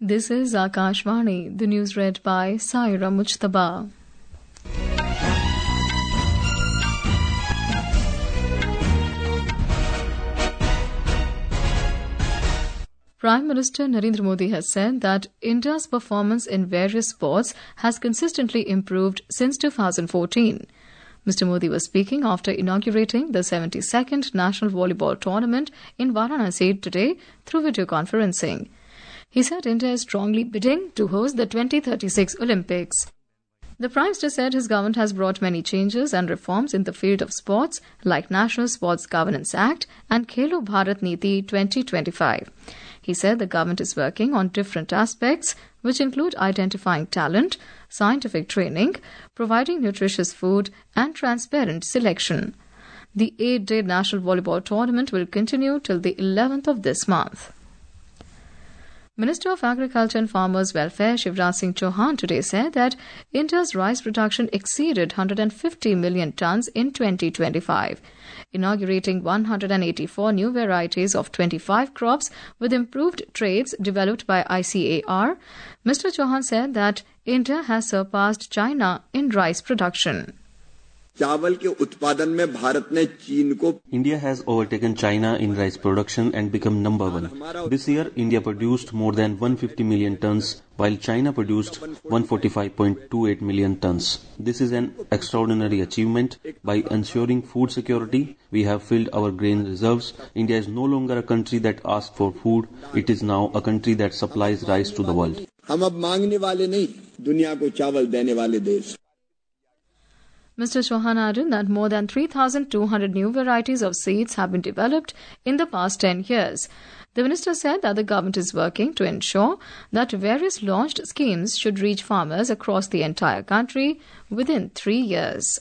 This is Akashvani, the news read by Saira Mujtaba. Prime Minister Narendra Modi has said that India's performance in various sports has consistently improved since 2014. Mr. Modi was speaking after inaugurating the 72nd National Volleyball Tournament in Varanasi today through video conferencing. He said India is strongly bidding to host the 2036 Olympics. The Prime Minister said his government has brought many changes and reforms in the field of sports like National Sports Governance Act and Khelo Bharat Niti 2025. He said the government is working on different aspects, which include identifying talent, scientific training, providing nutritious food, and transparent selection. The 8-day National Volleyball Tournament will continue till the 11th of this month. Minister of Agriculture and Farmers' Welfare Shivraj Singh Chauhan today said that India's rice production exceeded 150 million tons in 2025, inaugurating 184 new varieties of 25 crops with improved traits developed by ICAR. Mr. Chauhan said that India has surpassed China in rice production. चावल के उत्पादन में भारत ने चीन को India has overtaken China in rice production and become number one. This year, India produced more than 150 million tons, while China produced 145.28 million tons. This is an extraordinary achievement. By ensuring food security, we have filled our grain reserves. India is no longer a country that asks for food. It is now a country that supplies rice to the world. हम अब मांगने वाले नहीं, दुनिया को चावल देने वाले देश. Mr. Chauhan added that more than 3,200 new varieties of seeds have been developed in the past 10 years. The minister said that the government is working to ensure that various launched schemes should reach farmers across the entire country within 3 years.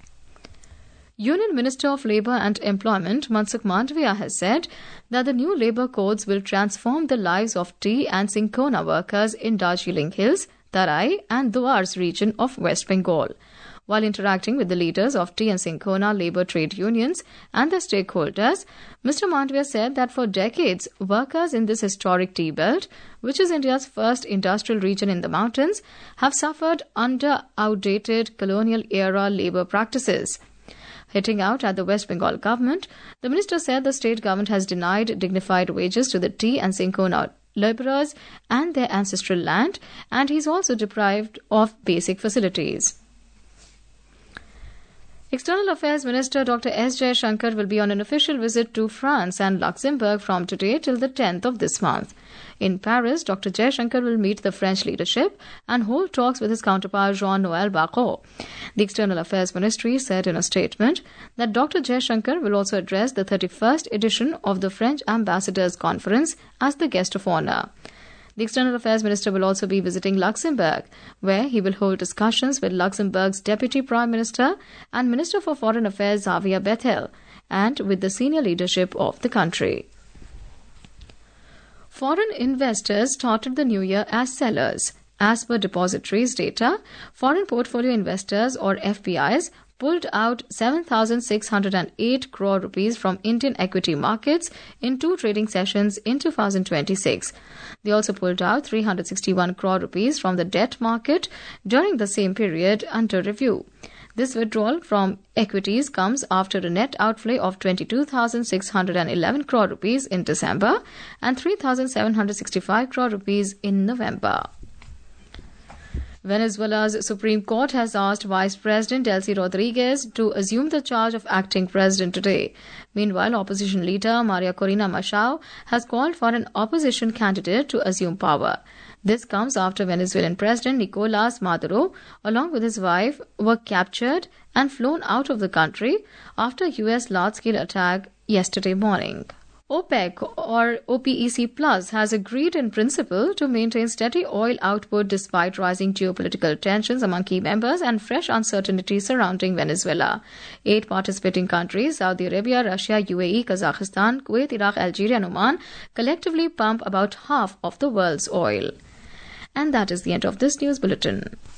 Union Minister of Labour and Employment Mansukh Mandavia has said that the new labour codes will transform the lives of tea and cinchona workers in Darjeeling Hills, Tarai and Duars region of West Bengal. While interacting with the leaders of tea and cinchona labour trade unions and their stakeholders, Mr. Mandavia said that for decades, workers in this historic tea belt, which is India's first industrial region in the mountains, have suffered under outdated colonial-era labour practices. Hitting out at the West Bengal government, the minister said the state government has denied dignified wages to the tea and cinchona labourers and their ancestral land, and he is also deprived of basic facilities. External Affairs Minister Dr. S. Jaishankar will be on an official visit to France and Luxembourg from today till the 10th of this month. In Paris, Dr. Jaishankar will meet the French leadership and hold talks with his counterpart Jean-Noël Barrot. The External Affairs Ministry said in a statement that Dr. Jaishankar will also address the 31st edition of the French Ambassadors Conference as the guest of honour. The External Affairs Minister will also be visiting Luxembourg, where he will hold discussions with Luxembourg's Deputy Prime Minister and Minister for Foreign Affairs Xavier Bettel and with the senior leadership of the country. Foreign investors started the new year as sellers. As per depositories data, foreign portfolio investors or FPIs pulled out 7,608 crore rupees from Indian equity markets in 2 trading sessions in 2026. They also pulled out 361 crore rupees from the debt market during the same period under review. This withdrawal from equities comes after a net outlay of 22,611 crore rupees in December and 3,765 crore rupees in November. Venezuela's Supreme Court has asked Vice President Delcy Rodriguez to assume the charge of acting president today. Meanwhile, opposition leader Maria Corina Machado has called for an opposition candidate to assume power. This comes after Venezuelan President Nicolas Maduro, along with his wife, were captured and flown out of the country after U.S. large-scale attack yesterday morning. OPEC or OPEC Plus has agreed in principle to maintain steady oil output despite rising geopolitical tensions among key members and fresh uncertainty surrounding Venezuela. 8 participating countries, Saudi Arabia, Russia, UAE, Kazakhstan, Kuwait, Iraq, Algeria and Oman, collectively pump about half of the world's oil. And that is the end of this news bulletin.